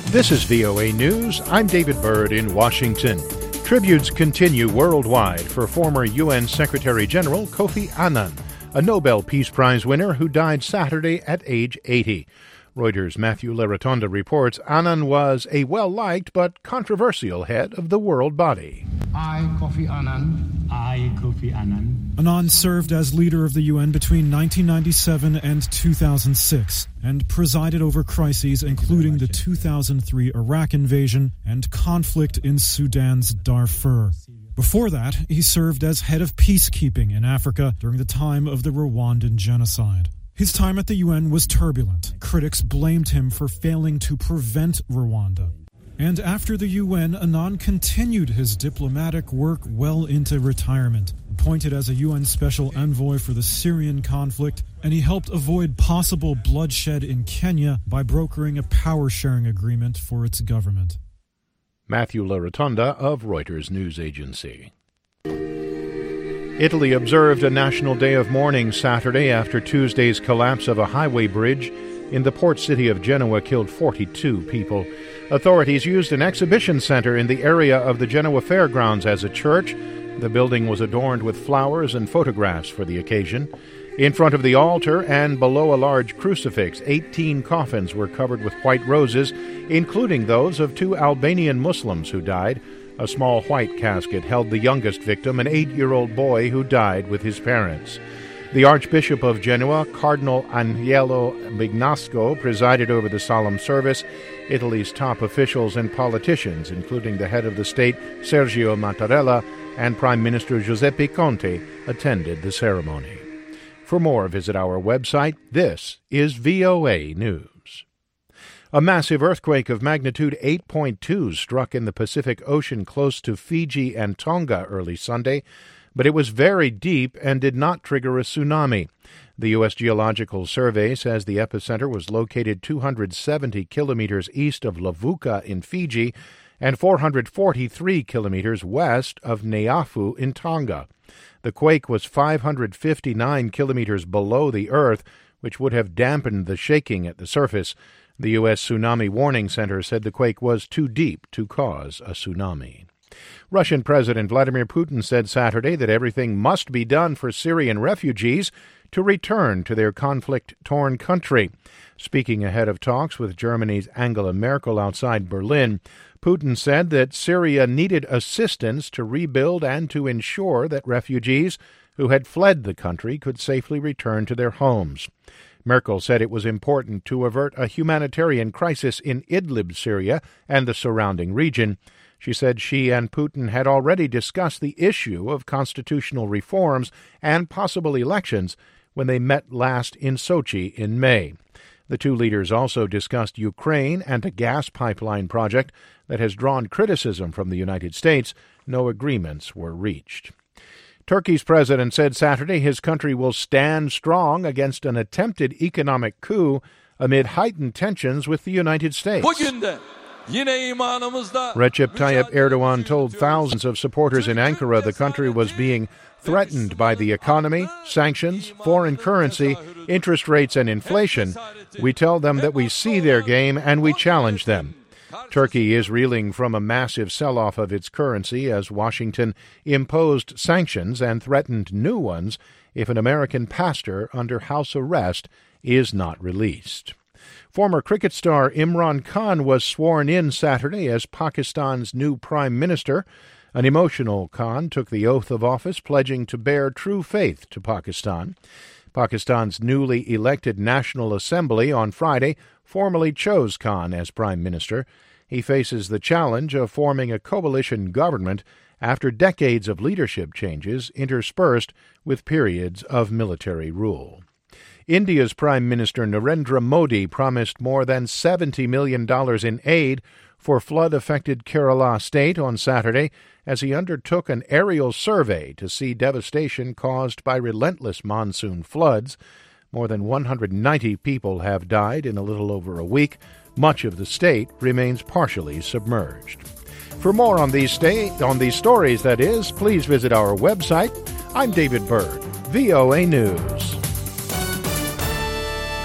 This is VOA News. I'm David Byrd in Washington. Tributes continue worldwide for former UN Secretary-General Kofi Annan, a Nobel Peace Prize winner who died Saturday at age 80. Reuters' Matthew Larotonda reports Annan was a well-liked but controversial head of the world body. I, Kofi Annan. I, Kofi Annan. Annan served as leader of the UN between 1997 and 2006 and presided over crises including the 2003 Iraq invasion and conflict in Sudan's Darfur. Before that, he served as head of peacekeeping in Africa during the time of the Rwandan genocide. His time at the UN was turbulent. Critics blamed him for failing to prevent Rwanda. And after the UN, Annan continued his diplomatic work well into retirement, appointed as a UN Special Envoy for the Syrian conflict, and he helped avoid possible bloodshed in Kenya by brokering a power-sharing agreement for its government. Matthew Larotonda of Reuters News Agency. Italy observed a national day of mourning Saturday after Tuesday's collapse of a highway bridge in the port city of Genoa killed 42 people. Authorities used an exhibition center in the area of the Genoa Fairgrounds as a church. The building was adorned with flowers and photographs for the occasion. In front of the altar and below a large crucifix, 18 coffins were covered with white roses, including those of 2 Albanian Muslims who died. A small white casket held the youngest victim, an 8-year-old boy who died with his parents. The Archbishop of Genoa, Cardinal Agnello Mignasco, presided over the solemn service. Italy's top officials and politicians, including the head of the state, Sergio Mattarella, and Prime Minister Giuseppe Conte, attended the ceremony. For more, visit our website. This is VOA News. A massive earthquake of magnitude 8.2 struck in the Pacific Ocean close to Fiji and Tonga early Sunday, but it was very deep and did not trigger a tsunami. The U.S. Geological Survey says the epicenter was located 270 kilometers east of Levuka in Fiji and 443 kilometers west of Neafu in Tonga. The quake was 559 kilometers below the Earth, which would have dampened the shaking at the surface. The U.S. Tsunami Warning Center said the quake was too deep to cause a tsunami. Russian President Vladimir Putin said Saturday that everything must be done for Syrian refugees to return to their conflict-torn country. Speaking ahead of talks with Germany's Angela Merkel outside Berlin, Putin said that Syria needed assistance to rebuild and to ensure that refugees who had fled the country could safely return to their homes. Merkel said it was important to avert a humanitarian crisis in Idlib, Syria, and the surrounding region. She said she and Putin had already discussed the issue of constitutional reforms and possible elections when they met last in Sochi in May. The two leaders also discussed Ukraine and a gas pipeline project that has drawn criticism from the United States. No agreements were reached. Turkey's president said Saturday his country will stand strong against an attempted economic coup amid heightened tensions with the United States. Recep Tayyip Erdogan told thousands of supporters in Ankara the country was being threatened by the economy, sanctions, foreign currency, interest rates, and inflation. We tell them that we see their game and we challenge them. Turkey is reeling from a massive sell-off of its currency as Washington imposed sanctions and threatened new ones if an American pastor under house arrest is not released. Former cricket star Imran Khan was sworn in Saturday as Pakistan's new prime minister. An emotional Khan took the oath of office, pledging to bear true faith to Pakistan. Pakistan's newly elected National Assembly on Friday formally chose Khan as prime minister. He faces the challenge of forming a coalition government after decades of leadership changes interspersed with periods of military rule. India's Prime Minister Narendra Modi promised more than $70 million in aid for flood-affected Kerala state on Saturday as he undertook an aerial survey to see devastation caused by relentless monsoon floods. More than 190 people have died in a little over a week. Much of the state remains partially submerged. For more on these stories, please visit our website. I'm David Byrd, VOA News.